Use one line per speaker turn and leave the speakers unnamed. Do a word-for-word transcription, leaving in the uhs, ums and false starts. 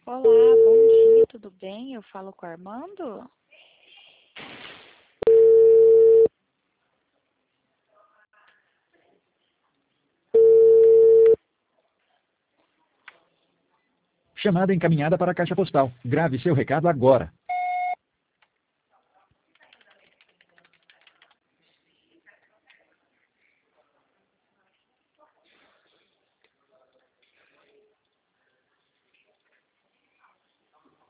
Olá, bom dia, tudo bem? Eu falo com o Armando?
Chamada encaminhada para a caixa postal. Grave seu recado agora.